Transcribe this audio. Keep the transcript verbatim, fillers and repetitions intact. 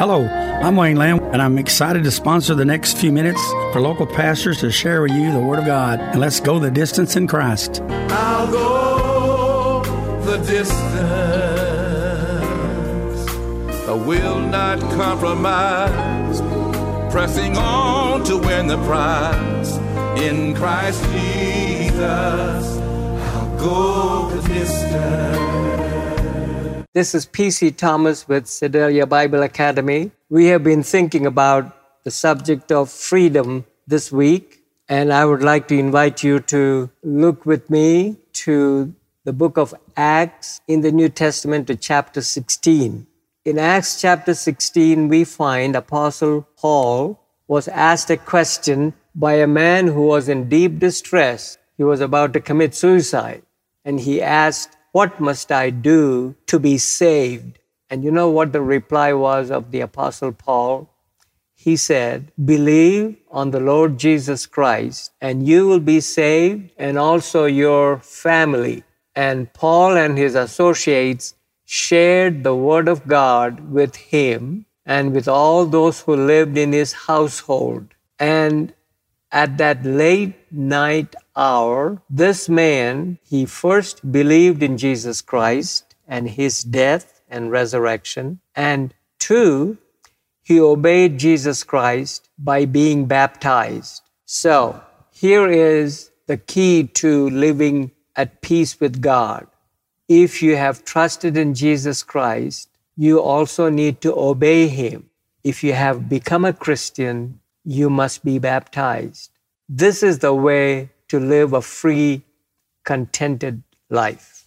Hello, I'm Wayne Lamb, and I'm excited to sponsor the next few minutes for local pastors to share with you the Word of God. And let's go the distance in Christ. I'll go the distance. I will not compromise. Pressing on to win the prize. In Christ Jesus, I'll go the distance. This is P C Thomas with Sedalia Bible Academy. We have been thinking about the subject of freedom this week, and I would like to invite you to look with me to the book of Acts in the New Testament to chapter sixteen. In Acts chapter sixteen, we find Apostle Paul was asked a question by a man who was in deep distress. He was about to commit suicide, and he asked, "What must I do to be saved?" And you know what the reply was of the Apostle Paul? He said, "Believe on the Lord Jesus Christ, and you will be saved, and also your family." And Paul and his associates shared the word of God with him and with all those who lived in his household. And at that late night hour, this man, he first believed in Jesus Christ and his death and resurrection. And two, he obeyed Jesus Christ by being baptized. So here is the key to living at peace with God. If you have trusted in Jesus Christ, you also need to obey him. If you have become a Christian, you must be baptized. This is the way to live a free, contented life.